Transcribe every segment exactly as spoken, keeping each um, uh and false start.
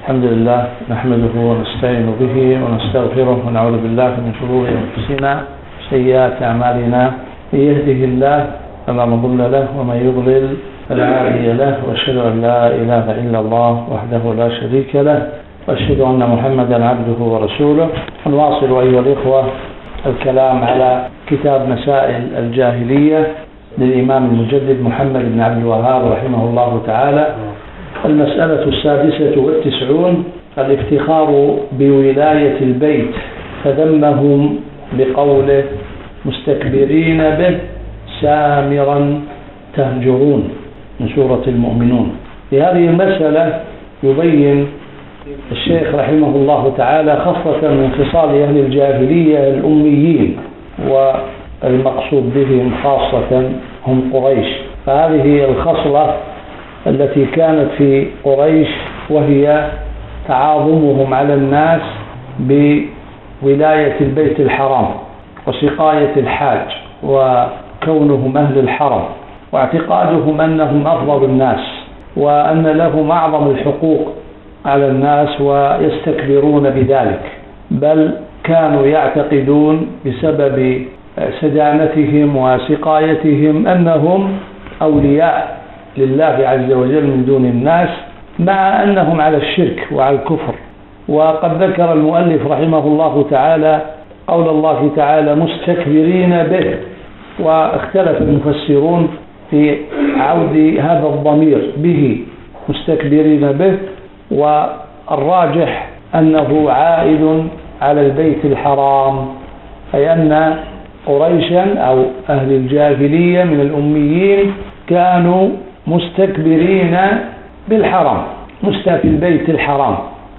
الحمد لله نحمده ونستعين به ونستغفره ونعوذ بالله من شرور أنفسنا وسيئات أعمالنا. من يهده الله فلا مضل له ومن يضلل فلا هادي له، وأشهد أن لا إله إلا الله وحده لا شريك له، وأشهد أن محمدا عبده ورسوله. نواصل أيها الإخوة الكلام على كتاب مسائل الجاهلية للإمام المجدد محمد بن عبد الوهاب رحمه الله تعالى. المسألة السادسة والتسعون: الافتخار بولاية البيت، فذمهم بقوله مستكبرين به سامرا تهجرون من سورة المؤمنون. في هذه المسألة يبين الشيخ رحمه الله تعالى خاصة من خصال أهل الجاهلية الأميين، والمقصود بهم خاصة هم قريش. فهذه الخصلة التي كانت في قريش وهي تعاظمهم على الناس بولاية البيت الحرام وسقاية الحاج وكونهم أهل الحرم، واعتقادهم أنهم أفضل الناس وأن لهم أعظم الحقوق على الناس، ويستكبرون بذلك. بل كانوا يعتقدون بسبب سدانتهم وسقايتهم أنهم أولياء لله عز وجل من دون الناس، مع أنهم على الشرك وعلى الكفر. وقد ذكر المؤلف رحمه الله تعالى قول الله تعالى مستكبرين به، واختلف المفسرون في عود هذا الضمير به مستكبرين به، والراجح أنه عائد على البيت الحرام، أي أن قريشا أو أهل الجاهلية من الأميين كانوا مستكبرين بالحرام، مستكبر البيت الحرام،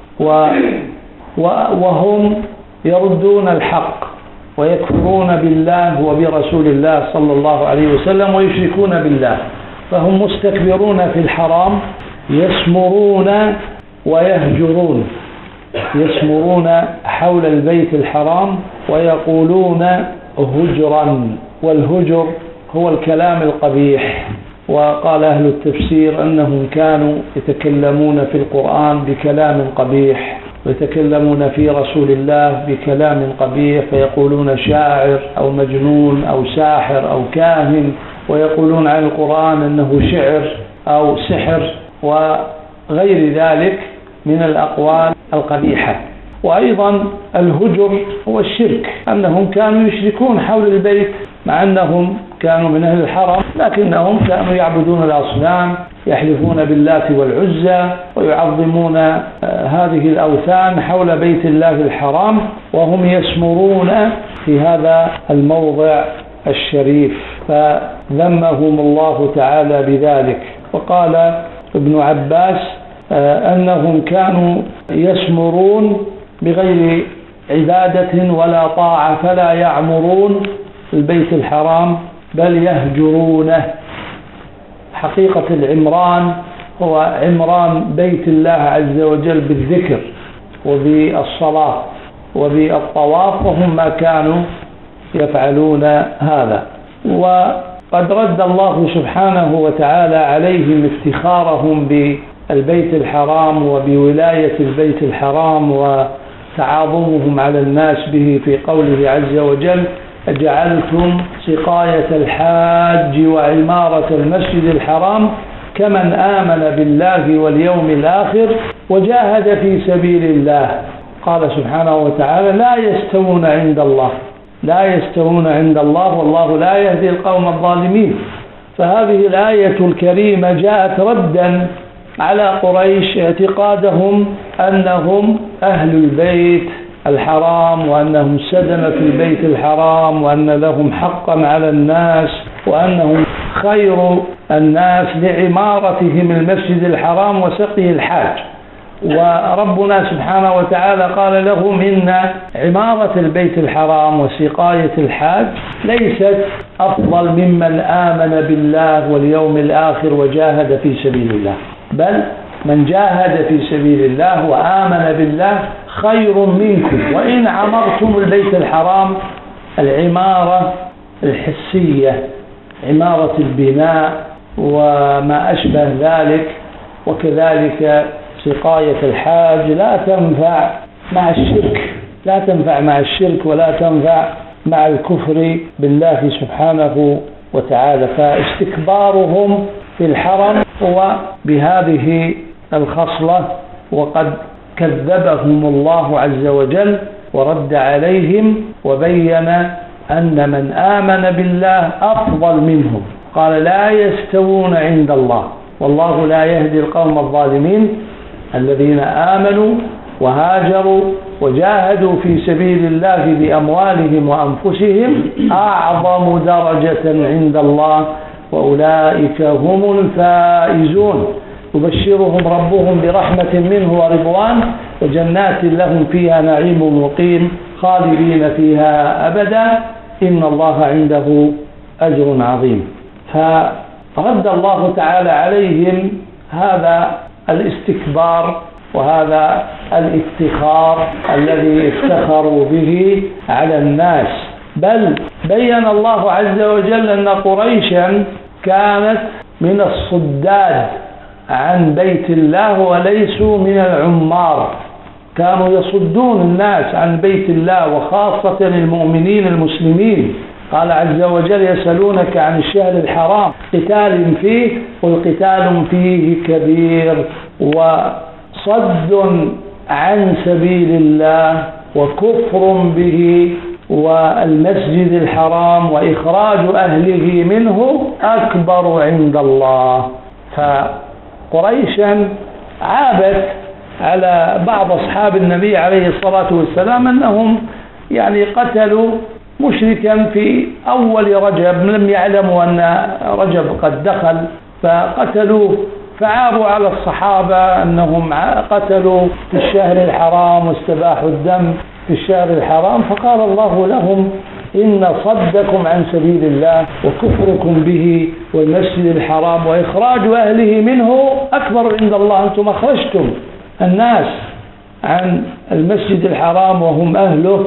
وهم يردون الحق ويكفرون بالله وبرسول الله صلى الله عليه وسلم ويشركون بالله. فهم مستكبرون في الحرام، يسمرون ويهجرون، يسمرون حول البيت الحرام ويقولون هجرا، والهجر هو الكلام القبيح. وقال أهل التفسير أنهم كانوا يتكلمون في القرآن بكلام قبيح، ويتكلمون في رسول الله بكلام قبيح، فيقولون شاعر أو مجنون أو ساحر أو كاهن، ويقولون عن القرآن أنه شعر أو سحر وغير ذلك من الأقوال القبيحة. وأيضا الهجر هو الشرك، أنهم كانوا يشركون حول البيت مع أنهم كانوا من أهل الحرم، لكنهم كانوا يعبدون الأصنام، يحلفون باللات والعزى ويعظمون هذه الأوثان حول بيت الله الحرام، وهم يسمرون في هذا الموضع الشريف، فذمهم الله تعالى بذلك. وقال ابن عباس أنهم كانوا يسمرون بغير عبادة ولا طاعة، فلا يعمرون البيت الحرام بل يهجرونه. حقيقة العمران هو عمران بيت الله عز وجل بالذكر وبالصلاة وبالطواف، وهم ما كانوا يفعلون هذا. وقد رد الله سبحانه وتعالى عليهم افتخارهم بالبيت الحرام وبولاية البيت الحرام وتعاظمهم على الناس به في قوله عز وجل أجعلتم سقاية الحاج وعمارة المسجد الحرام كمن آمن بالله واليوم الآخر وجاهد في سبيل الله. قال سبحانه وتعالى لا يستوون عند الله، لا يستوون عند الله والله لا يهدي القوم الظالمين. فهذه الآية الكريمة جاءت ردا على قريش اعتقادهم أنهم أهل البيت الحرام، وأنهم سدنة في البيت الحرام، وأن لهم حقا على الناس، وأنهم خير الناس لعمارتهم المسجد الحرام وسقي الحاج. وربنا سبحانه وتعالى قال لهم إن عمارة البيت الحرام وسقاية الحاج ليست أفضل ممن آمن بالله واليوم الآخر وجاهد في سبيل الله، بل من جاهد في سبيل الله وآمن بالله خير منكم وإن عمرتم البيت الحرام العمارة الحسية، عمارة البناء وما أشبه ذلك، وكذلك سقاية الحاج لا تنفع مع الشرك، لا تنفع مع الشرك ولا تنفع مع الكفر بالله سبحانه وتعالى. فاستكبارهم في الحرم هو بهذه الخصلة، وقد كذبهم الله عز وجل ورد عليهم وبين أن من آمن بالله أفضل منهم. قال لا يستوون عند الله والله لا يهدي القوم الظالمين. الذين آمنوا وهاجروا وجاهدوا في سبيل الله بأموالهم وأنفسهم أعظم درجة عند الله وأولئك هم الفائزون. يبشرهم ربهم برحمة منه ورضوان وجنات لهم فيها نعيم مقيم خالدين فيها أبدا إن الله عنده أجر عظيم. فرد الله تعالى عليهم هذا الاستكبار وهذا الافتخار الذي افتخروا به على الناس، بل بين الله عز وجل أن قريشا كانت من الصداد عن بيت الله وليسوا من العمار، كانوا يصدون الناس عن بيت الله وخاصة المؤمنين المسلمين. قال عز وجل يسألونك عن الشهر الحرام قتال فيه قل قتال فيه كبير وصد عن سبيل الله وكفر به والمسجد الحرام وإخراج أهله منه أكبر عند الله. فقريشا عابت على بعض أصحاب النبي عليه الصلاة والسلام أنهم يعني قتلوا مشركا في أول رجب، لم يعلموا أن رجب قد دخل فقتلوه، فعابوا على الصحابة أنهم قتلوا في الشهر الحرام واستباحوا الدم في الشهر الحرام. فقال الله لهم إن صدكم عن سبيل الله وكفركم به والمسجد الحرام وإخراج أهله منه أكبر عند الله. أنتم أخرجتم الناس عن المسجد الحرام وهم أهله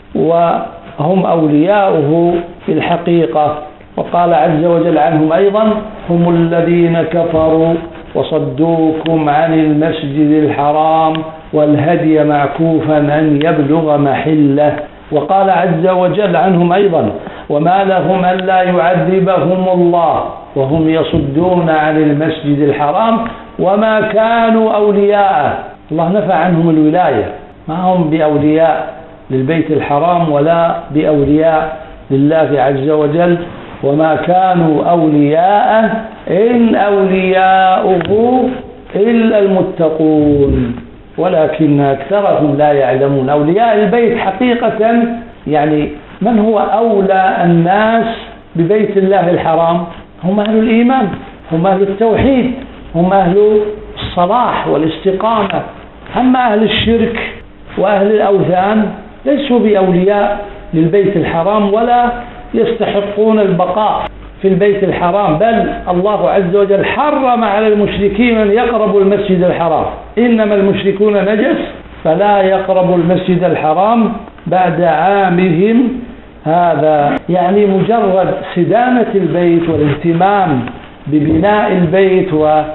وهم أولياؤه في الحقيقة. وقال عز وجل عنهم أيضا هم الذين كفروا وصدوكم عن المسجد الحرام والهدي معكوفا أن يبلغ محله. وقال عز وجل عنهم أيضا وما لهم ألا يعذبهم الله وهم يصدون عن المسجد الحرام وما كانوا أولياءه. الله نفى عنهم الولاية، ما هم بأولياء للبيت الحرام ولا بأولياء لله عز وجل، وما كانوا أولياءه إن أولياؤه إلا المتقون ولكن أكثرهم لا يعلمون. أولياء البيت حقيقة يعني من هو أولى الناس ببيت الله الحرام؟ هم أهل الإيمان، هم أهل التوحيد، هم أهل الصلاح والاستقامة. أما أهل الشرك وأهل الأوثان ليسوا بأولياء للبيت الحرام ولا يستحقون البقاء في البيت الحرام، بل الله عز وجل حرم على المشركين أن يقربوا المسجد الحرام. إنما المشركون نجس فلا يقربوا المسجد الحرام بعد عامهم هذا. يعني مجرد سدانة البيت والاهتمام ببناء البيت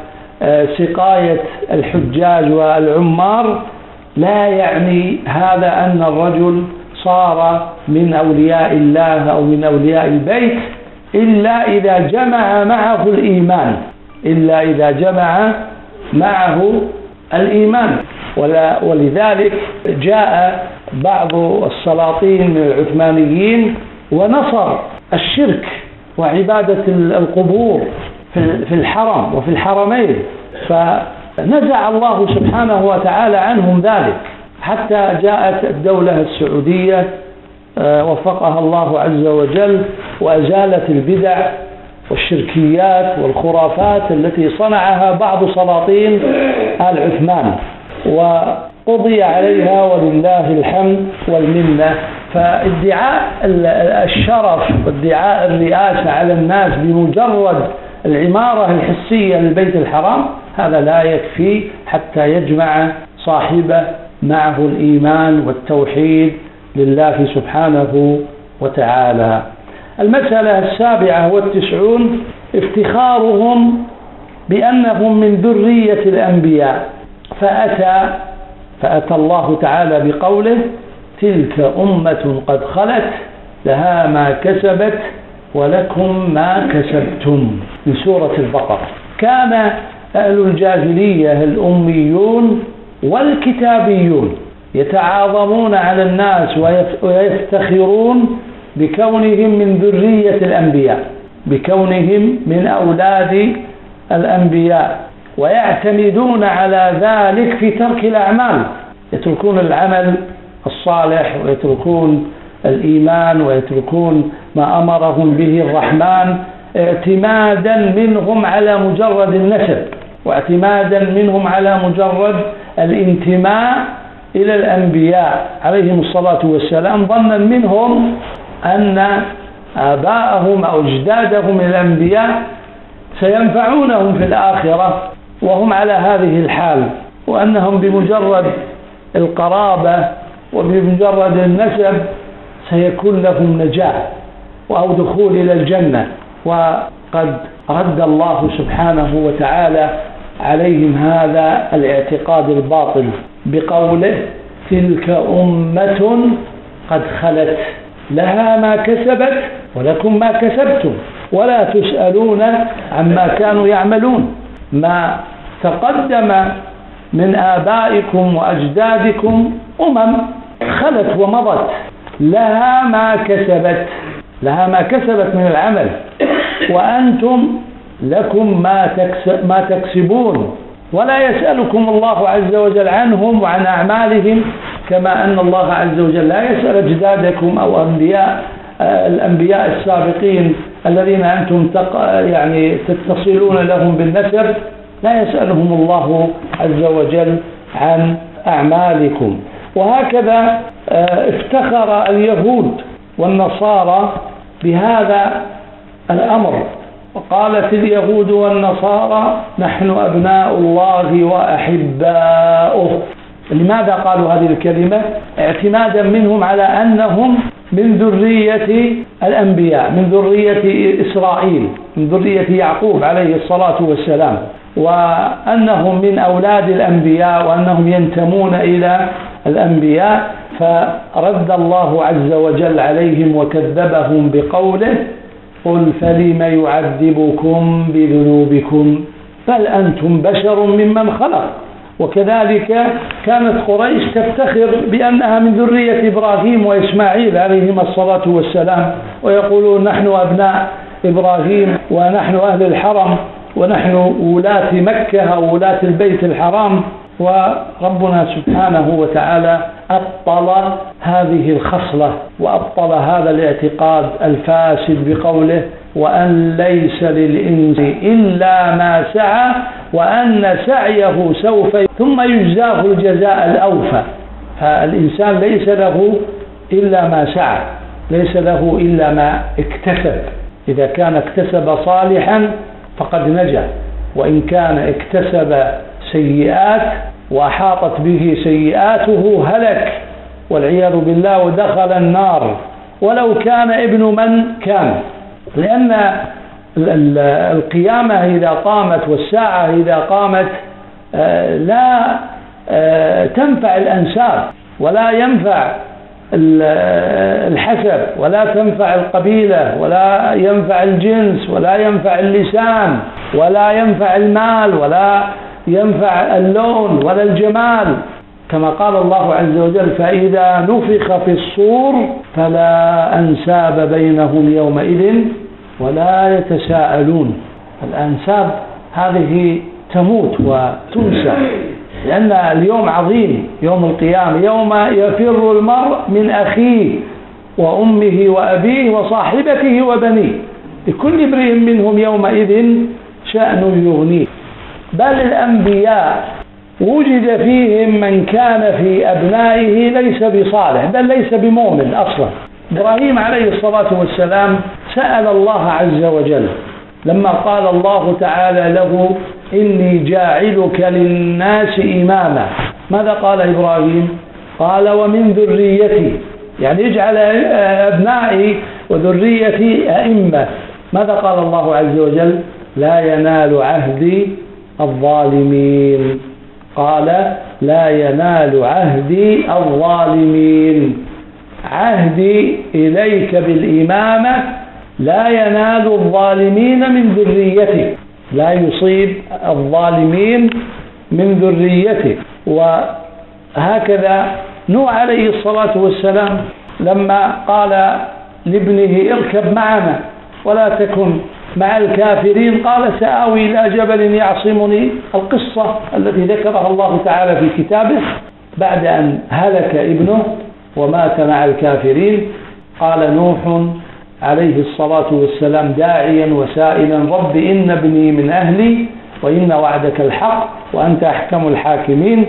وسقاية الحجاج والعمار لا يعني هذا أن الرجل صار من أولياء الله أو من أولياء البيت إلا إذا جمع معه الإيمان، إلا إذا جمع معه الإيمان. ولذلك جاء بعض السلاطين من العثمانيين ونصر الشرك وعبادة القبور في الحرم وفي الحرمين، فنزع الله سبحانه وتعالى عنهم ذلك، حتى جاءت الدولة السعودية وفقها الله عز وجل وأزالت البدع والشركيات والخرافات التي صنعها بعض سلاطين آل عثمان وقضي عليها ولله الحمد والمنة. فادعاء الشرف وادعاء الرئاسة على الناس بمجرد العمارة الحسية للبيت الحرام هذا لا يكفي حتى يجمع صاحبه معه الإيمان والتوحيد لله سبحانه وتعالى. المسألة السابعة والتسعون افتخارهم بأنهم من ذرية الأنبياء فأتى فأتى الله تعالى بقوله تلك أمة قد خلت لها ما كسبت ولكم ما كسبتم من سورة البقرة. كان أهل الجاهلية الأميون والكتابيون يتعاظمون على الناس ويفتخرون بكونهم من ذرية الأنبياء، بكونهم من أولاد الأنبياء، ويعتمدون على ذلك في ترك الأعمال، يتركون العمل الصالح ويتركون الإيمان ويتركون ما أمرهم به الرحمن اعتمادا منهم على مجرد النسب، واعتمادا منهم على مجرد الانتماء إلى الأنبياء عليهم الصلاة والسلام، ظنا منهم أن آباءهم أو أجدادهم الأنبياء سينفعونهم في الآخرة وهم على هذه الحال، وأنهم بمجرد القرابة وبمجرد النسب سيكون لهم نجاة أو دخول إلى الجنة. وقد رد الله سبحانه وتعالى عليهم هذا الاعتقاد الباطل بقوله تلك أمة قد خلت لها ما كسبت ولكم ما كسبتم ولا تسألون عما كانوا يعملون. ما تقدم من آبائكم وأجدادكم أمم خلت ومضت لها ما كسبت، لها ما كسبت من العمل، وأنتم لكم ما تكسب ما تكسبون، ولا يسألكم الله عز وجل عنهم وعن أعمالهم، كما أن الله عز وجل لا يسأل أجدادكم أو أنبياء الأنبياء السابقين الذين أنتم يعني تتصلون لهم بالنسب، لا يسألهم الله عز وجل عن أعمالكم. وهكذا افتخر اليهود والنصارى بهذا الأمر، وقالت اليهود والنصارى نحن أبناء الله وأحباؤه. لماذا قالوا هذه الكلمة؟ اعتمادا منهم على أنهم من ذرية الأنبياء، من ذرية إسرائيل، من ذرية يعقوب عليه الصلاة والسلام، وأنهم من أولاد الأنبياء وأنهم ينتمون إلى الأنبياء. فرد الله عز وجل عليهم وكذبهم بقوله قل فلم يعذبكم بذنوبكم بل أنتم بشر ممن خلق. وكذلك كانت قريش تفتخر بأنها من ذرية إبراهيم وإسماعيل عليهما الصلاة والسلام، ويقولون نحن أبناء إبراهيم ونحن أهل الحرم ونحن ولاة مكة أو ولاة البيت الحرام. وربنا سبحانه وتعالى أبطل هذه الخصلة وأبطل هذا الاعتقاد الفاسد بقوله وأن ليس للإنس إلا ما سعى وأن سعيه سوف ثم يجزاه الجزاء الأوفى. فالإنسان ليس له إلا ما سعى، ليس له إلا ما اكتسب. إذا كان اكتسب صالحا فقد نجا، وإن كان اكتسب سيئات وأحاطت به سيئاته هلك والعياذ بالله ودخل النار ولو كان ابن من كان. لأن القيامة إذا قامت والساعة إذا قامت لا تنفع الأنساب ولا ينفع الحسب ولا تنفع القبيلة ولا ينفع الجنس ولا ينفع اللسان ولا ينفع المال ولا ينفع اللون ولا الجمال، كما قال الله عز وجل فإذا نفخ في الصور فلا أنساب بينهم يومئذ ولا يتساءلون. الأنساب هذه تموت وتنسى، لأن اليوم عظيم، يوم القيامة، يوم يفر المرء من أخيه وأمه وأبيه وصاحبته وبنيه، لكل امرئ منهم يومئذ شأن يغنيه. بل الأنبياء وجد فيهم من كان في أبنائه ليس بصالح بل ليس بمؤمن أصلا. إبراهيم عليه الصلاة والسلام سأل الله عز وجل لما قال الله تعالى له إني جاعلك للناس إماما، ماذا قال إبراهيم؟ قال ومن ذريتي، يعني اجعل أبنائي وذريتي أئمة. ماذا قال الله عز وجل؟ لا ينال عهدي الظالمين. قال لا ينال عهدي الظالمين. عهدي إليك بالإمامة لا ينال الظالمين من ذريتك، لا يصيب الظالمين من ذريتك. وهكذا نوح عليه الصلاة والسلام لما قال لابنه اركب معنا ولا تكن مع الكافرين قال سآوي إلى جبل يعصمني، القصة التي ذكرها الله تعالى في كتابه بعد أن هلك ابنه ومات مع الكافرين. قال نوح عليه الصلاة والسلام داعيا وسائلا رب إن ابني من أهلي وإن وعدك الحق وأنت أحكم الحاكمين،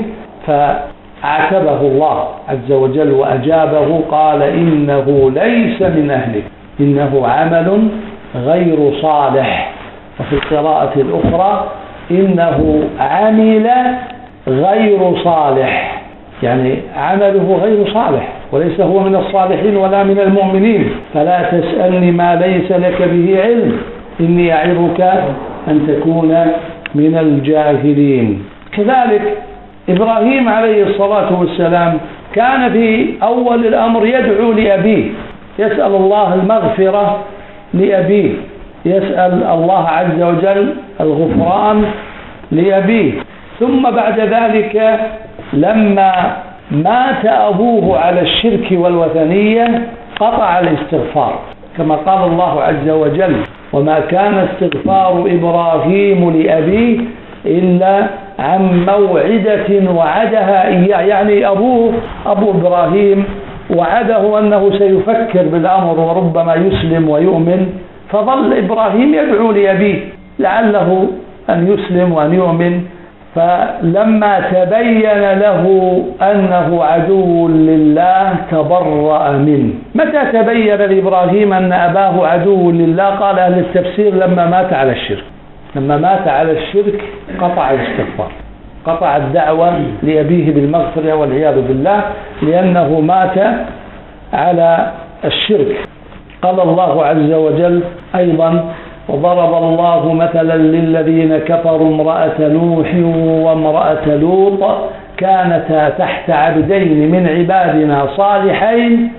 فأعتبه الله عز وجل وأجابه قال إنه ليس من أهلك إنه عمل غير صالح. وفي القراءة الأخرى إنه عمل غير صالح، يعني عمله غير صالح وليس هو من الصالحين ولا من المؤمنين. فلا تسألني ما ليس لك به علم إني أعظك أن تكون من الجاهلين. كذلك إبراهيم عليه الصلاة والسلام كان في أول الأمر يدعو لأبيه، يسأل الله المغفرة لأبيه، يسأل الله عز وجل الغفران لأبيه. ثم بعد ذلك لما مات أبوه على الشرك والوثنية قطع الاستغفار، كما قال الله عز وجل وما كان استغفار إبراهيم لأبيه إلا عن موعدة وعدها إياه، يعني أبوه أبو إبراهيم وعده أنه سيفكر بالأمر وربما يسلم ويؤمن، فظل إبراهيم يدعو لأبيه لعله أن يسلم وأن يؤمن. فلما تبين له أنه عدو لله تبرأ منه. متى تبين لإبراهيم أن أباه عدو لله؟ قال أهل التفسير لما مات على الشرك، لما مات على الشرك قطع الاستغفار، قطع الدعوة لأبيه بالمغفرة والعياذ بالله لأنه مات على الشرك. قال الله عز وجل أيضا وضرب الله مثلا للذين كفروا امرأة نوح وامرأة لوط كانتا تحت عبدين من عبادنا صالحين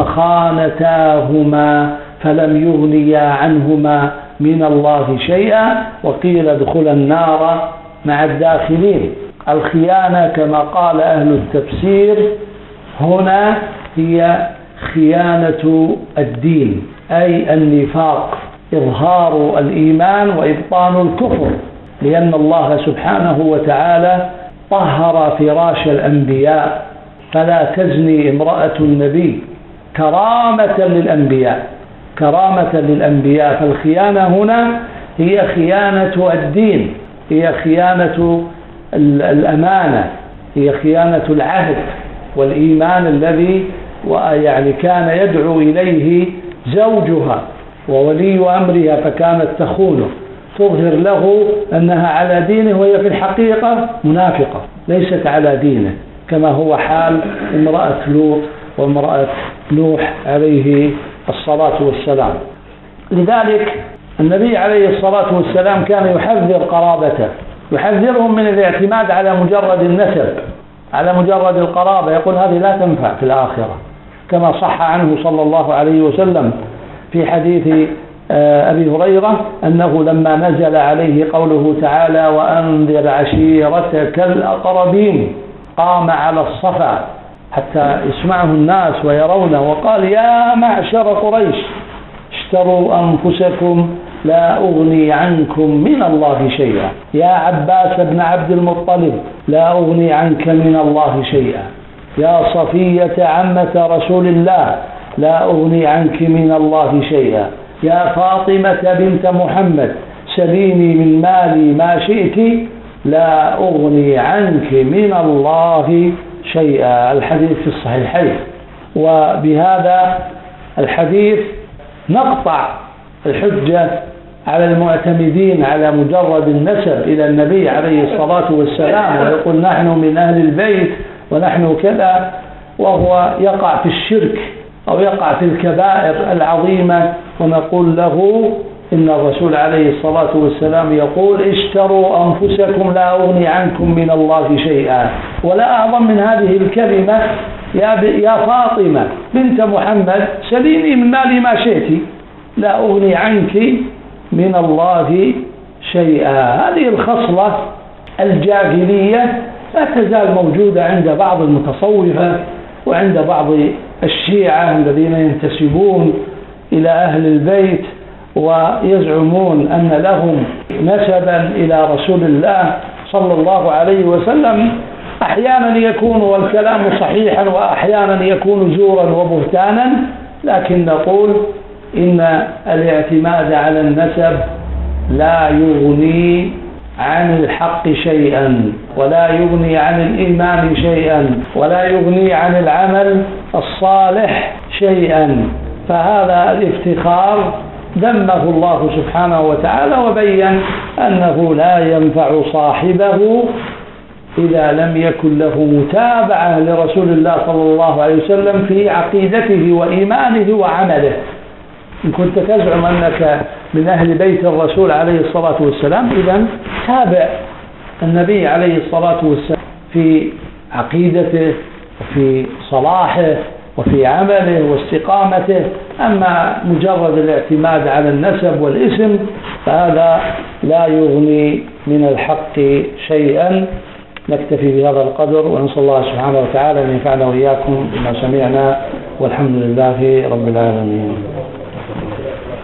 فخانتاهما فلم يغنيا عنهما من الله شيئا وقيل ادخلا النار مع الداخلين. الخيانة كما قال أهل التفسير هنا هي خيانة الدين، أي النفاق، إظهار الإيمان وإبطان الكفر، لأن الله سبحانه وتعالى طهر فراش الأنبياء فلا تزني امرأة النبي كرامة للأنبياء، كرامة للأنبياء. فالخيانة هنا هي خيانة الدين، هي خيانة الأمانة، هي خيانة العهد والإيمان الذي يعني كان يدعو إليه زوجها وولي أمرها فكانت تخونه، تظهر له أنها على دينه وهي في الحقيقة منافقة ليست على دينه، كما هو حال امرأة لوط وامرأة نوح عليه الصلاة والسلام. لذلك النبي عليه الصلاة والسلام كان يحذر قرابته، يحذرهم من الاعتماد على مجرد النسب، على مجرد القرابة، يقول هذه لا تنفع في الآخرة، كما صح عنه صلى الله عليه وسلم في حديث أبي هريرة أنه لما نزل عليه قوله تعالى وأنذر عشيرتك الأقربين قام على الصفا حتى يسمعه الناس ويرونه وقال يا معشر قريش اشتروا أنفسكم لا أغني عنكم من الله شيئا، يا عباس بن عبد المطلب لا أغني عنك من الله شيئا، يا صفية عمة رسول الله لا أغني عنك من الله شيئا، يا فاطمة بنت محمد سليني من مالي ما شئت لا أغني عنك من الله شيئا. الحديث في الصحيحين. وبهذا الحديث نقطع الحجة على المعتمدين على مجرد النسب إلى النبي عليه الصلاة والسلام ويقول نحن من أهل البيت ونحن كذا، وهو يقع في الشرك أو يقع في الكبائر العظيمة، ونقول له إن الرسول عليه الصلاة والسلام يقول اشتروا أنفسكم لا أغني عنكم من الله شيئا. ولا أعظم من هذه الكلمة يا, يا فاطمة بنت محمد سليني من مالي ما شئت لا أغني عنك من الله شيئا. هذه الخصلة الجاهلية لا تزال موجودة عند بعض المتصوفة وعند بعض الشيعة الذين ينتسبون إلى أهل البيت ويزعمون أن لهم نسبا إلى رسول الله صلى الله عليه وسلم. أحيانا يكون والكلام صحيحا وأحيانا يكون زورا وبهتانا، لكن نقول إن الاعتماد على النسب لا يغني عن الحق شيئا، ولا يغني عن الإيمان شيئا، ولا يغني عن العمل الصالح شيئا. فهذا الافتخار ذمه الله سبحانه وتعالى وبين أنه لا ينفع صاحبه إذا لم يكن له متابعة لرسول الله صلى الله عليه وسلم في عقيدته وإيمانه وعمله. إن كنت تزعم أنك من أهل بيت الرسول عليه الصلاة والسلام إذن تابع النبي عليه الصلاة والسلام في عقيدته وفي صلاحه وفي عمله واستقامته. أما مجرد الاعتماد على النسب والاسم فهذا لا يغني من الحق شيئا. نكتفي بهذا القدر ونسأل الله سبحانه وتعالى أن ينفعنا وإياكم بما سمعنا، والحمد لله رب العالمين.